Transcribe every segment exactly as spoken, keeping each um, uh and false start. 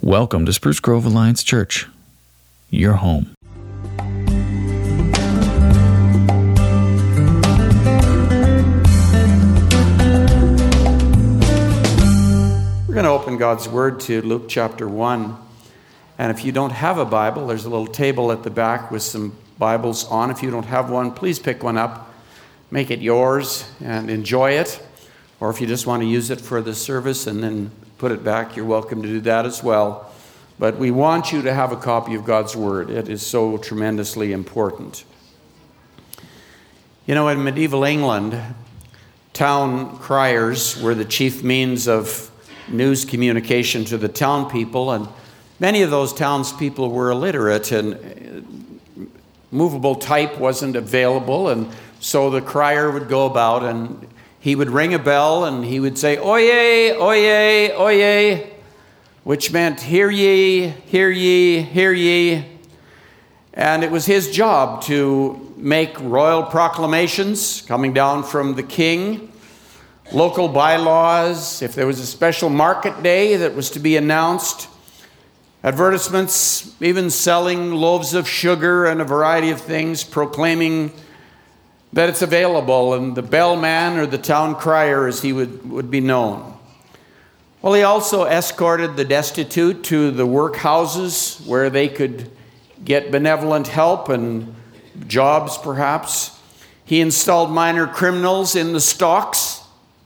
Welcome to Spruce Grove Alliance Church, your home. We're going to open God's Word to Luke chapter one. And if you don't have a Bible, there's a little table at the back with some Bibles on. If you don't have one, please pick one up, make it yours, and enjoy it. Or if you just want to use it for the service and then put it back, you're welcome to do that as well. But we want you to have a copy of God's Word. It is so tremendously important. You know, in medieval England, town criers were the chief means of news communication to the town people, and many of those townspeople were illiterate, and movable type wasn't available, and so the crier would go about and he would ring a bell and he would say, "Oyez, oyez, oyez," which meant, "Hear ye, hear ye, hear ye." And it was his job to make royal proclamations coming down from the king, local bylaws, if there was a special market day that was to be announced, advertisements, even selling loaves of sugar and a variety of things, proclaiming that it's available, and the bellman or the town crier, as he would, would be known. Well, he also escorted the destitute to the workhouses where they could get benevolent help and jobs, perhaps. He installed minor criminals in the stocks,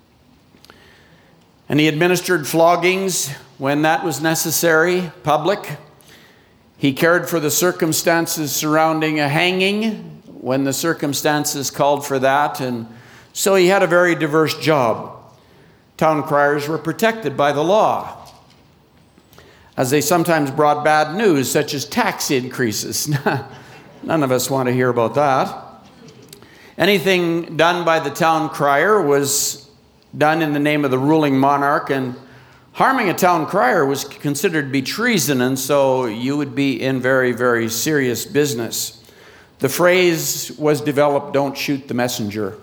and he administered floggings when that was necessary, public. He cared for the circumstances surrounding a hanging when the circumstances called for that, and so he had a very diverse job. Town criers were protected by the law, as they sometimes brought bad news, such as tax increases. None of us want to hear about that. Anything done by the town crier was done in the name of the ruling monarch, and harming a town crier was considered to be treason, and so you would be in very, very serious business. The phrase was developed, "Don't shoot the messenger."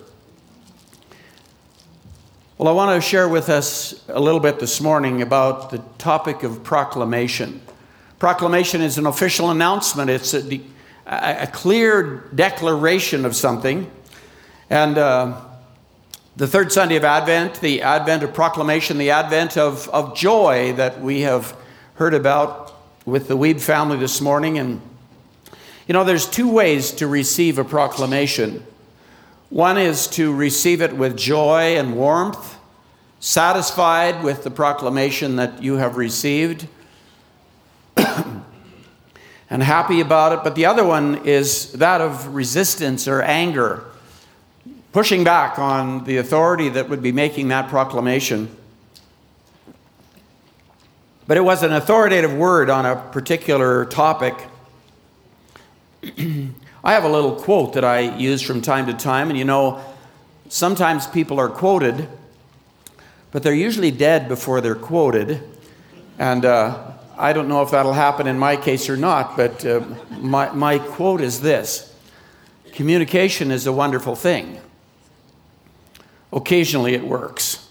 Well, I want to share with us a little bit this morning about the topic of proclamation. Proclamation is an official announcement. It's a, a clear declaration of something. And uh, the third Sunday of Advent, the advent of proclamation, the advent of, of joy that we have heard about with the Weeb family this morning. And you know, there's two ways to receive a proclamation. One is to receive it with joy and warmth, satisfied with the proclamation that you have received, and happy about it. But the other one is that of resistance or anger, pushing back on the authority that would be making that proclamation. But it was an authoritative word on a particular topic. I have a little quote that I use from time to time, and you know, sometimes people are quoted, but they're usually dead before they're quoted, and uh, I don't know if that'll happen in my case or not, but uh, my, my quote is this: communication is a wonderful thing. Occasionally it works.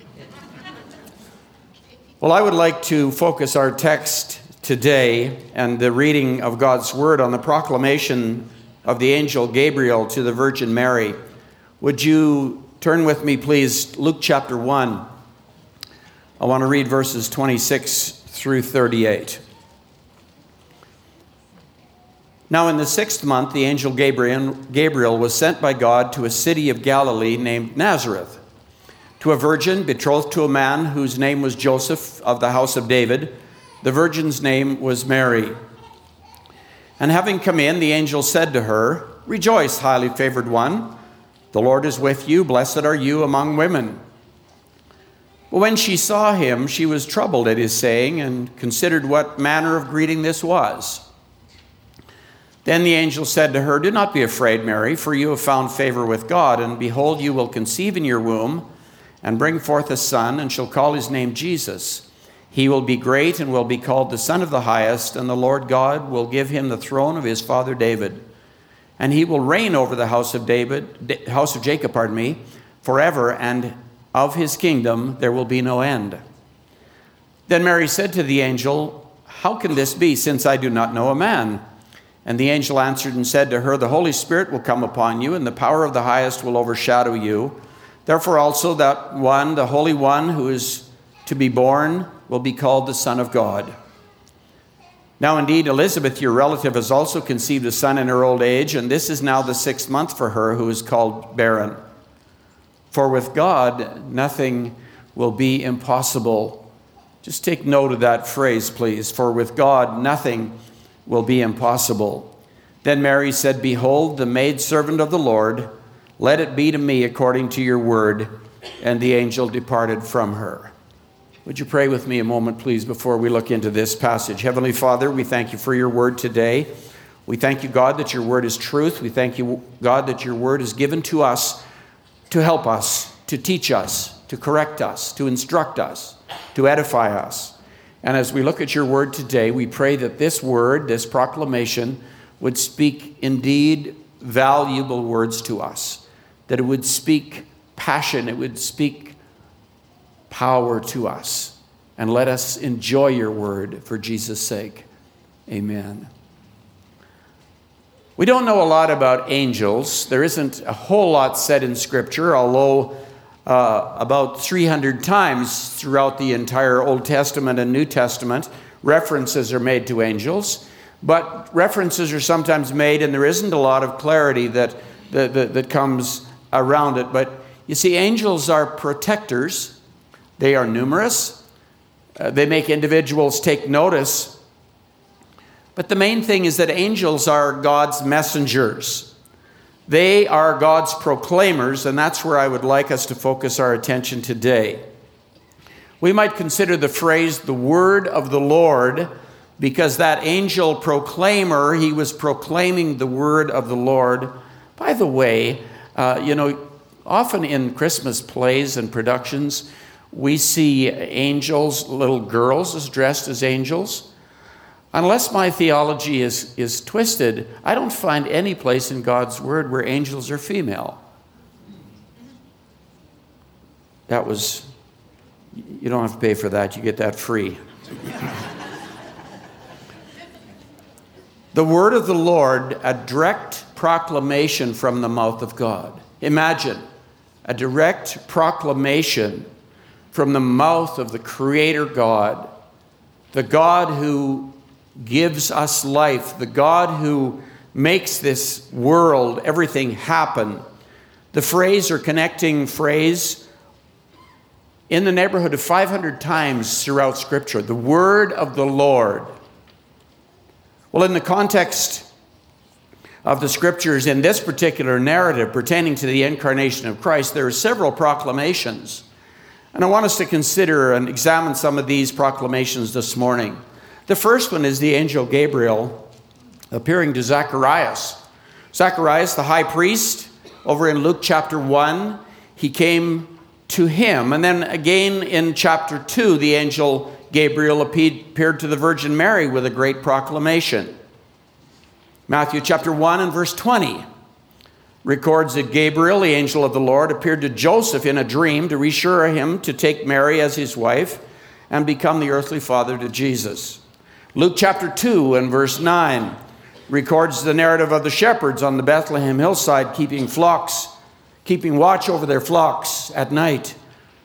Well, I would like to focus our text today and the reading of God's Word on the proclamation of the angel Gabriel to the Virgin Mary. Would you turn with me, please, Luke chapter one. I want to read verses twenty-six through thirty-eight. Now in the sixth month, the angel Gabriel, Gabriel was sent by God to a city of Galilee named Nazareth, to a virgin betrothed to a man whose name was Joseph of the house of David. The virgin's name was Mary. And having come in, the angel said to her, "Rejoice, highly favored one. The Lord is with you. Blessed are you among women." But when she saw him, she was troubled at his saying and considered what manner of greeting this was. Then the angel said to her, "Do not be afraid, Mary, for you have found favor with God. And behold, you will conceive in your womb and bring forth a son, and shall call his name Jesus. He will be great and will be called the Son of the Highest, and the Lord God will give him the throne of his father David. And he will reign over the house of David, house of Jacob, pardon me, forever, and of his kingdom there will be no end." Then Mary said to the angel, how can this be, since I do not know a man? And the angel answered and said to her, the Holy Spirit will come upon you, and the power of the highest will overshadow you. Therefore also that one, the Holy One, who is to be born, will be called the Son of God. Now indeed, Elizabeth, your relative, has also conceived a son in her old age, and this is now the sixth month for her, who is called barren. For with God, nothing will be impossible. Just take note of that phrase, please. For with God, nothing will be impossible. Then Mary said, behold, the maidservant of the Lord, let it be to me according to your word. And the angel departed from her. Would you pray with me a moment, please, before we look into this passage? Heavenly Father, we thank you for your word today. We thank you, God, that your word is truth. We thank you, God, that your word is given to us to help us, to teach us, to correct us, to instruct us, to edify us. And as we look at your word today, we pray that this word, this proclamation, would speak indeed valuable words to us, that it would speak passion, it would speak power to us. And let us enjoy your word for Jesus' sake. Amen. We don't know a lot about angels. There isn't a whole lot said in Scripture, although uh, about three hundred times throughout the entire Old Testament and New Testament, references are made to angels. But references are sometimes made, and there isn't a lot of clarity that, that, that, that comes around it. But you see, angels are protectors. They are numerous. Uh, they make individuals take notice. But the main thing is that angels are God's messengers. They are God's proclaimers, and that's where I would like us to focus our attention today. We might consider the phrase, the word of the Lord, because that angel proclaimer, he was proclaiming the word of the Lord. By the way, uh, you know, often in Christmas plays and productions, we see angels, little girls as dressed as angels. Unless my theology is, is twisted, I don't find any place in God's word where angels are female. That was, you don't have to pay for that, you get that free. The word of the Lord, a direct proclamation from the mouth of God. Imagine a direct proclamation from the mouth of the Creator God, the God who gives us life, the God who makes this world, everything happen. The phrase or connecting phrase in the neighborhood of five hundred times throughout Scripture, the word of the Lord. Well, in the context of the Scriptures, in this particular narrative pertaining to the incarnation of Christ, there are several proclamations. And I want us to consider and examine some of these proclamations this morning. The first one is the angel Gabriel appearing to Zacharias. Zacharias, the high priest, over in Luke chapter one, he came to him. And then again in chapter two, the angel Gabriel appeared to the Virgin Mary with a great proclamation. Matthew chapter one and verse twenty records that Gabriel, the angel of the Lord, appeared to Joseph in a dream to reassure him to take Mary as his wife and become the earthly father to Jesus. Luke chapter two and verse nine records the narrative of the shepherds on the Bethlehem hillside keeping flocks, keeping watch over their flocks at night.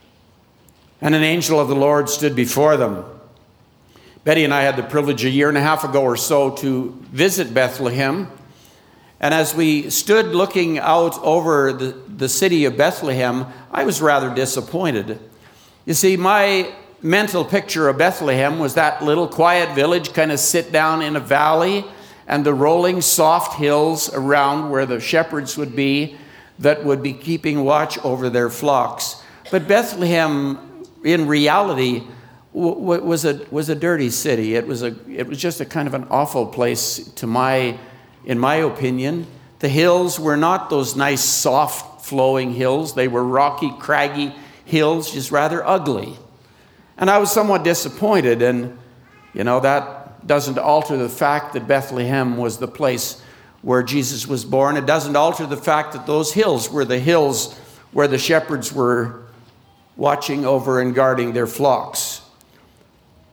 And an angel of the Lord stood before them. Betty and I had the privilege a year and a half ago or so to visit Bethlehem. And as we stood looking out over the, the city of Bethlehem, I was rather disappointed. You see, my mental picture of Bethlehem was that little quiet village, kind of sit down in a valley, and the rolling soft hills around where the shepherds would be that would be keeping watch over their flocks. But Bethlehem, in reality, w- was a was a dirty city. It was a it was just a kind of an awful place to my in my opinion. The hills were not those nice soft flowing hills. They were rocky, craggy hills, just rather ugly. And I was somewhat disappointed, and you know, that doesn't alter the fact that Bethlehem was the place where Jesus was born. It doesn't alter the fact that those hills were the hills where the shepherds were watching over and guarding their flocks.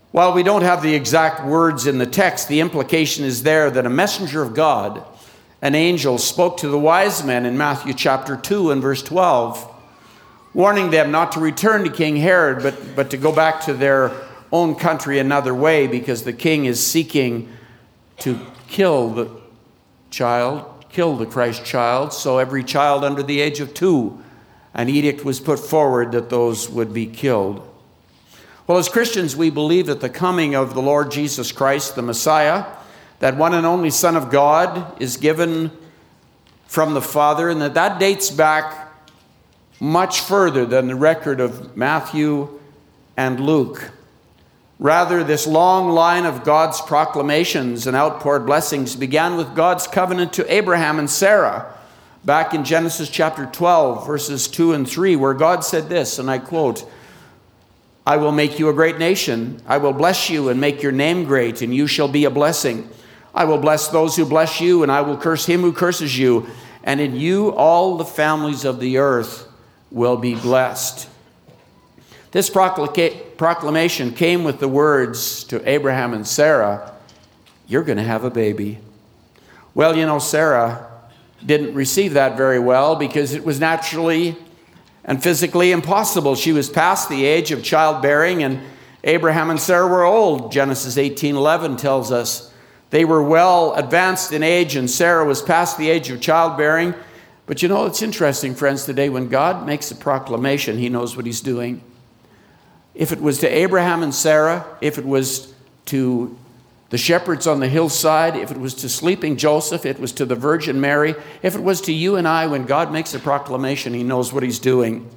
While we don't have the exact words in the text, the implication is there that a messenger of God, an angel, spoke to the wise men in Matthew chapter two and verse twelve, warning them not to return to King Herod, but, but to go back to their own country another way, because the king is seeking to kill the child, kill the Christ child. So every child under the age of two, an edict was put forward that those would be killed. Well, as Christians, we believe that the coming of the Lord Jesus Christ, the Messiah, that one and only Son of God, is given from the Father, and that that dates back much further than the record of Matthew and Luke. Rather, this long line of God's proclamations and outpoured blessings began with God's covenant to Abraham and Sarah back in Genesis chapter twelve, verses two and three, where God said this, and I quote, "I will make you a great nation. I will bless you and make your name great, and you shall be a blessing. I will bless those who bless you, and I will curse him who curses you. And in you all the families of the earth will be blessed." This proclamation came with the words to Abraham and Sarah, "You're going to have a baby." Well, you know, Sarah didn't receive that very well because it was naturally and physically impossible. She was past the age of childbearing, and Abraham and Sarah were old. Genesis eighteen eleven tells us they were well advanced in age, and Sarah was past the age of childbearing. But you know, it's interesting, friends, today when God makes a proclamation, he knows what he's doing. If it was to Abraham and Sarah, if it was to the shepherds on the hillside, if it was to sleeping Joseph, if it was to the Virgin Mary, if it was to you and I, when God makes a proclamation, he knows what he's doing.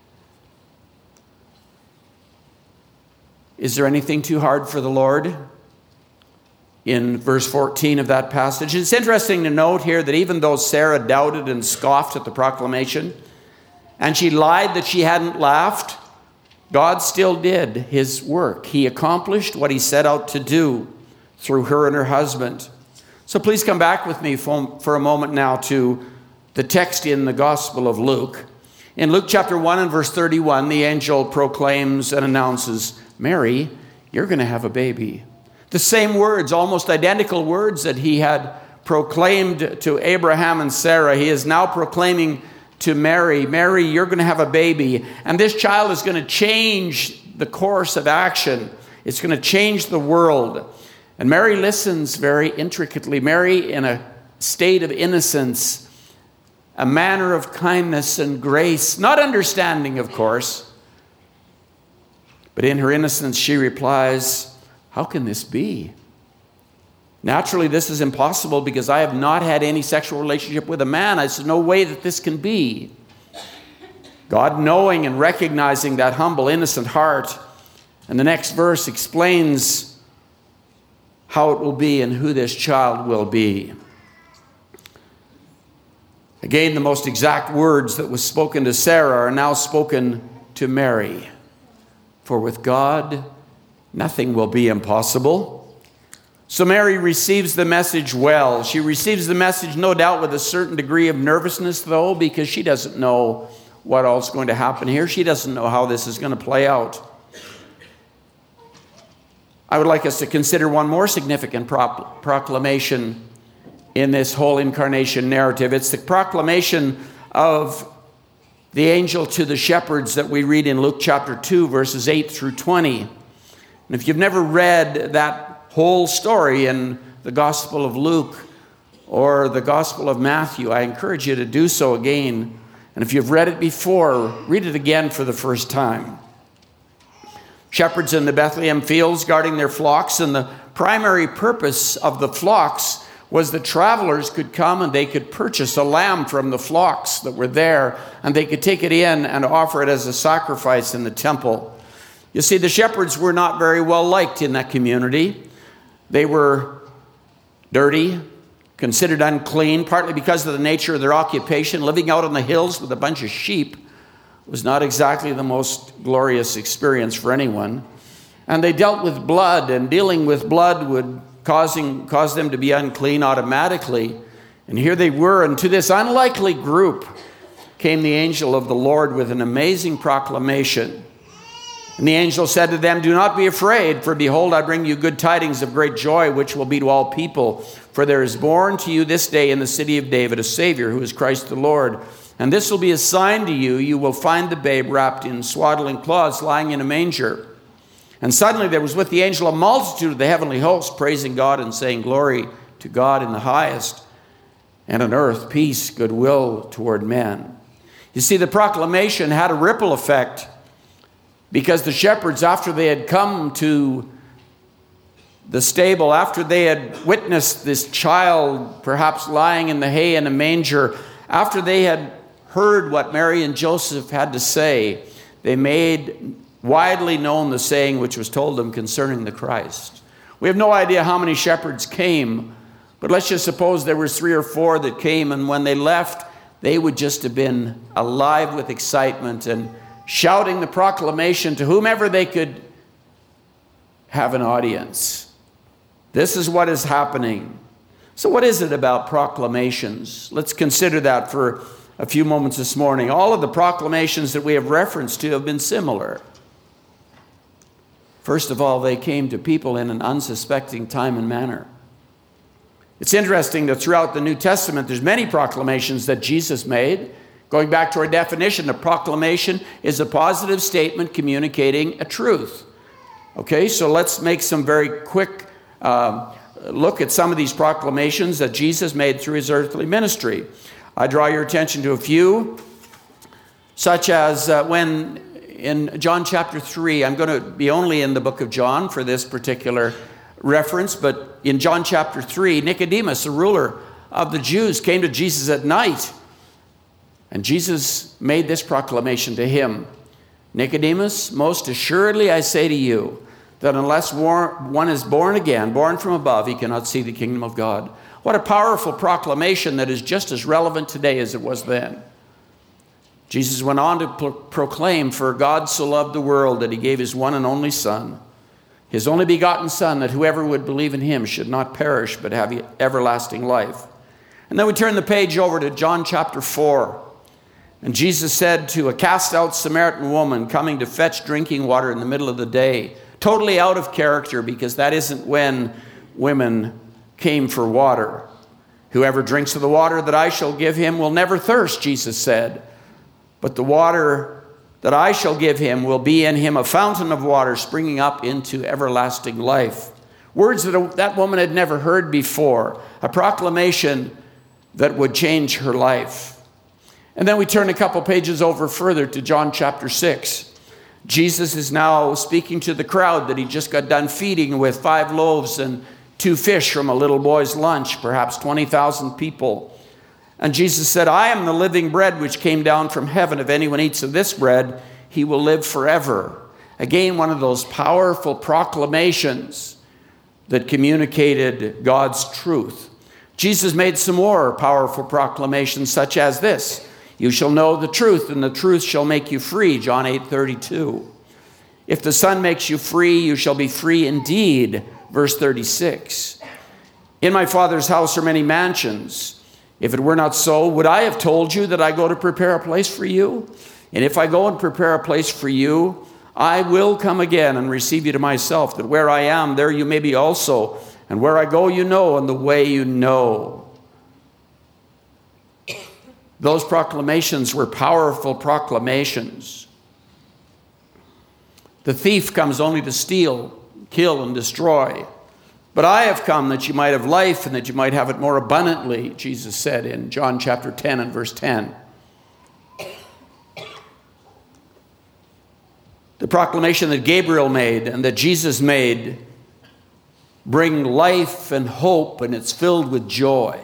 Is there anything too hard for the Lord? In verse fourteen of that passage, it's interesting to note here that even though Sarah doubted and scoffed at the proclamation, and she lied that she hadn't laughed, God still did his work. He accomplished what he set out to do through her and her husband. So please come back with me for, for a moment now to the text in the Gospel of Luke. In Luke chapter one and verse thirty-one, the angel proclaims and announces, "Mary, you're going to have a baby." The same words, almost identical words that he had proclaimed to Abraham and Sarah, he is now proclaiming to Mary, "Mary, you're going to have a baby, and this child is going to change the course of action. It's going to change the world." And Mary listens very intricately. Mary, in a state of innocence, a manner of kindness and grace, not understanding, of course, but in her innocence she replies, "How can this be? Naturally, this is impossible because I have not had any sexual relationship with a man. There's no way that this can be." God, knowing and recognizing that humble, innocent heart, and the next verse explains how it will be and who this child will be. Again, the most exact words that was spoken to Sarah are now spoken to Mary. "For with God, nothing will be impossible." So Mary receives the message well. She receives the message, no doubt, with a certain degree of nervousness, though, because she doesn't know what else is going to happen here. She doesn't know how this is going to play out. I would like us to consider one more significant pro- proclamation in this whole incarnation narrative. It's the proclamation of the angel to the shepherds that we read in Luke chapter two, verses eight through twenty. And if you've never read that whole story in the Gospel of Luke or the Gospel of Matthew, I encourage you to do so again. And if you've read it before, read it again for the first time. Shepherds in the Bethlehem fields guarding their flocks, and the primary purpose of the flocks was that travelers could come and they could purchase a lamb from the flocks that were there, and they could take it in and offer it as a sacrifice in the temple. You see, the shepherds were not very well liked in that community. They were dirty, considered unclean, partly because of the nature of their occupation. Living out on the hills with a bunch of sheep was not exactly the most glorious experience for anyone. And they dealt with blood, and dealing with blood would causing cause them to be unclean automatically. And here they were, and to this unlikely group came the angel of the Lord with an amazing proclamation. And the angel said to them, "Do not be afraid, for behold, I bring you good tidings of great joy, which will be to all people. For there is born to you this day in the city of David a Savior, who is Christ the Lord. And this will be a sign to you. You will find the babe wrapped in swaddling cloths, lying in a manger." And suddenly there was with the angel a multitude of the heavenly host, praising God and saying, "Glory to God in the highest, and on earth peace, goodwill toward men." You see, the proclamation had a ripple effect, because the shepherds, after they had come to the stable, after they had witnessed this child perhaps lying in the hay in a manger, after they had heard what Mary and Joseph had to say, they made widely known the saying which was told them concerning the Christ. We have no idea how many shepherds came, but let's just suppose there were three or four that came, and when they left, they would just have been alive with excitement and shouting the proclamation to whomever they could have an audience. This is what is happening. So what is it about proclamations? Let's consider that for a few moments this morning. All of the proclamations that we have reference to have been similar. First of all, they came to people in an unsuspecting time and manner. It's interesting that throughout the New Testament, there's many proclamations that Jesus made. Going back to our definition, a proclamation is a positive statement communicating a truth. Okay, so let's make some very quick uh, look at some of these proclamations that Jesus made through his earthly ministry. I draw your attention to a few, such as uh, when in John chapter three, I'm going to be only in the book of John for this particular reference, but in John chapter three, Nicodemus, a ruler of the Jews, came to Jesus at night. And Jesus made this proclamation to him: "Nicodemus, most assuredly I say to you, that unless one is born again, born from above, he cannot see the kingdom of God." What a powerful proclamation that is just as relevant today as it was then. Jesus went on to pro- proclaim, "For God so loved the world that he gave his one and only Son, his only begotten Son, that whoever would believe in him should not perish, but have everlasting life." And then we turn the page over to John chapter four. And Jesus said to a cast-out Samaritan woman coming to fetch drinking water in the middle of the day, totally out of character, because that isn't when women came for water. "Whoever drinks of the water that I shall give him will never thirst," Jesus said. "But the water that I shall give him will be in him a fountain of water springing up into everlasting life." Words that that woman had never heard before. A proclamation that would change her life. And then we turn a couple pages over further to John chapter six. Jesus is now speaking to the crowd that he just got done feeding with five loaves and two fish from a little boy's lunch, perhaps twenty thousand people. And Jesus said, "I am the living bread which came down from heaven. If anyone eats of this bread, he will live forever." Again, one of those powerful proclamations that communicated God's truth. Jesus made some more powerful proclamations, such as this: "You shall know the truth, and the truth shall make you free," John eight thirty-two. "If the Son makes you free, you shall be free indeed," verse thirty-six. "In my Father's house are many mansions. If it were not so, would I have told you that I go to prepare a place for you? And if I go and prepare a place for you, I will come again and receive you to myself, that where I am, there you may be also. And where I go, you know, and the way you know." Those proclamations were powerful proclamations. "The thief comes only to steal, kill, and destroy. But I have come that you might have life and that you might have it more abundantly," Jesus said in John chapter ten and verse ten. The proclamation that Gabriel made and that Jesus made bring life and hope, and it's filled with joy.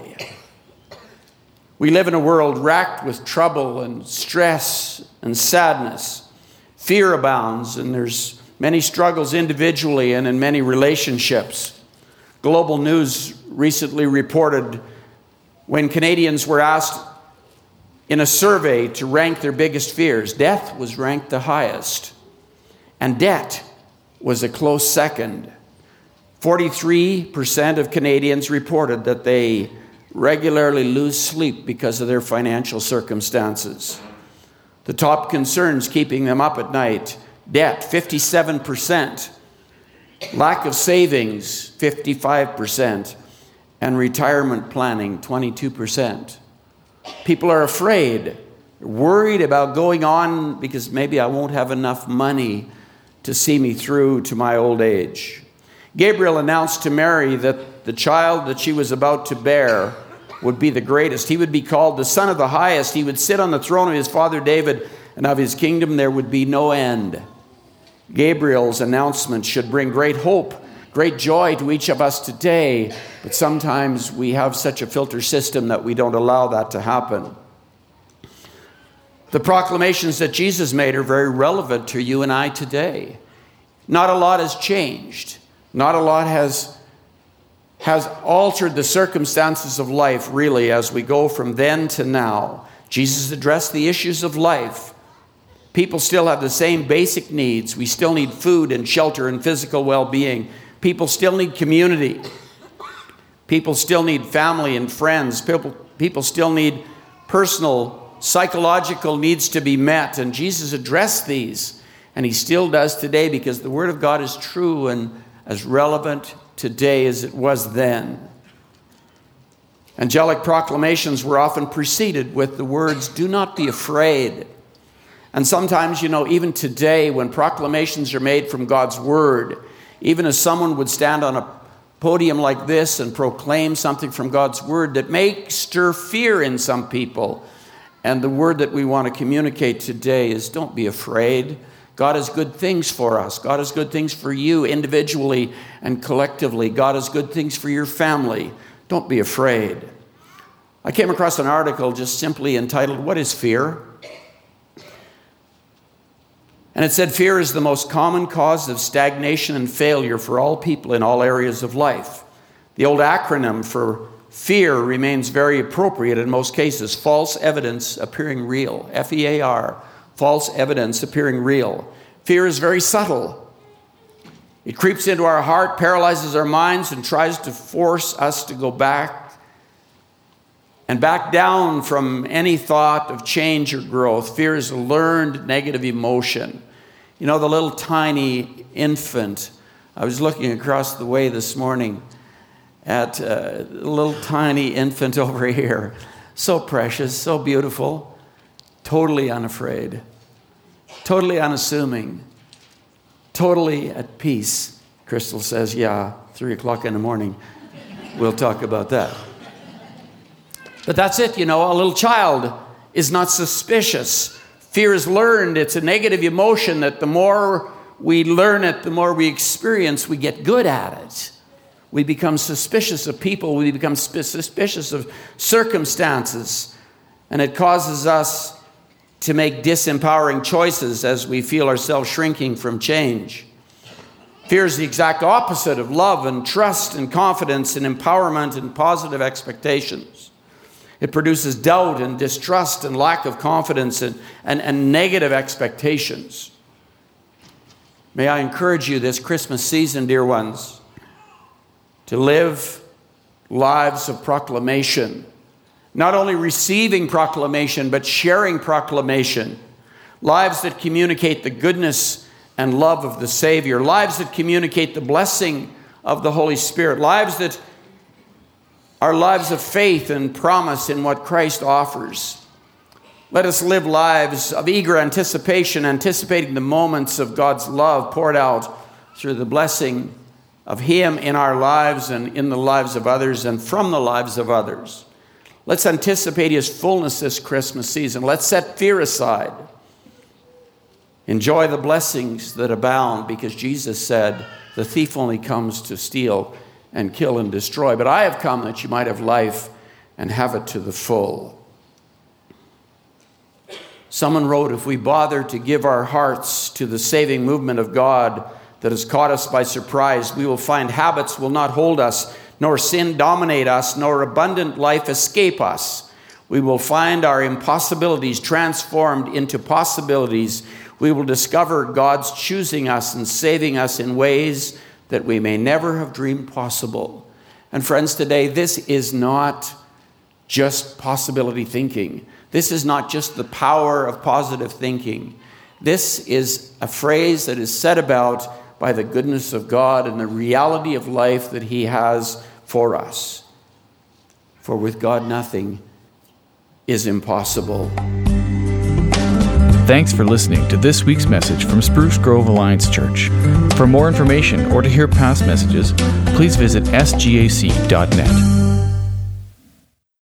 We live in a world racked with trouble and stress and sadness. Fear abounds, and there's many struggles individually and in many relationships. Global News recently reported when Canadians were asked in a survey to rank their biggest fears, death was ranked the highest, and debt was a close second. forty-three percent of Canadians reported that they regularly lose sleep because of their financial circumstances. The top concerns keeping them up at night: Debt, fifty-seven percent. Lack of savings, fifty-five percent. And retirement planning, twenty-two percent. People are afraid, worried about going on because maybe I won't have enough money to see me through to my old age. Gabriel announced to Mary that the child that she was about to bear would be the greatest. He would be called the Son of the Highest. He would sit on the throne of his father David, and of his kingdom there would be no end. Gabriel's announcement should bring great hope, great joy to each of us today, but sometimes we have such a filter system that we don't allow that to happen. The proclamations that Jesus made are very relevant to you and I today. Not a lot has changed. Not a lot has, has altered the circumstances of life, really, as we go from then to now. Jesus addressed the issues of life. People still have the same basic needs. We still need food and shelter and physical well-being. People still need community. People still need family and friends. People, people still need personal, psychological needs to be met. And Jesus addressed these, and he still does today, because the Word of God is true and as relevant today as it was then. Angelic proclamations were often preceded with the words, "Do not be afraid." And sometimes, you know, even today when proclamations are made from God's Word, even as someone would stand on a podium like this and proclaim something from God's Word that may stir fear in some people. And the word that we want to communicate today is, don't be afraid. God has good things for us. God has good things for you individually and collectively. God has good things for your family. Don't be afraid. I came across an article just simply entitled, "What is Fear?" And it said, fear is the most common cause of stagnation and failure for all people in all areas of life. The old acronym for fear remains very appropriate in most cases. False evidence appearing real. F E A R. False evidence appearing real. Fear is very subtle. It creeps into our heart, paralyzes our minds, and tries to force us to go back and back down from any thought of change or growth. Fear is a learned negative emotion. You know, the little tiny infant. I was looking across the way this morning at a little tiny infant over here. So precious, so beautiful, totally unafraid, totally unassuming, totally at peace. Crystal says, yeah, three o'clock in the morning. We'll talk about that. But that's it, you know, a little child is not suspicious. Fear is learned. It's a negative emotion that the more we learn it, the more we experience, we get good at it. We become suspicious of people. We become suspicious of circumstances. And it causes us to make disempowering choices as we feel ourselves shrinking from change. Fear is the exact opposite of love and trust and confidence and empowerment and positive expectations. It produces doubt and distrust and lack of confidence and, and, and negative expectations. May I encourage you this Christmas season, dear ones, to live lives of proclamation. Not only receiving proclamation, but sharing proclamation. Lives that communicate the goodness and love of the Savior. Lives that communicate the blessing of the Holy Spirit. Lives that are lives of faith and promise in what Christ offers. Let us live lives of eager anticipation, anticipating the moments of God's love poured out through the blessing of Him in our lives and in the lives of others and from the lives of others. Let's anticipate His fullness this Christmas season. Let's set fear aside. Enjoy the blessings that abound, because Jesus said, the thief only comes to steal and kill and destroy. But I have come that you might have life and have it to the full. Someone wrote, if we bother to give our hearts to the saving movement of God that has caught us by surprise, we will find habits will not hold us, nor sin dominate us, nor abundant life escape us. We will find our impossibilities transformed into possibilities. We will discover God's choosing us and saving us in ways that we may never have dreamed possible. And friends, today, this is not just possibility thinking. This is not just the power of positive thinking. This is a phrase that is said about by the goodness of God and the reality of life that he has for us. For with God, nothing is impossible. Thanks for listening to this week's message from Spruce Grove Alliance Church. For more information or to hear past messages, please visit s g a c dot net.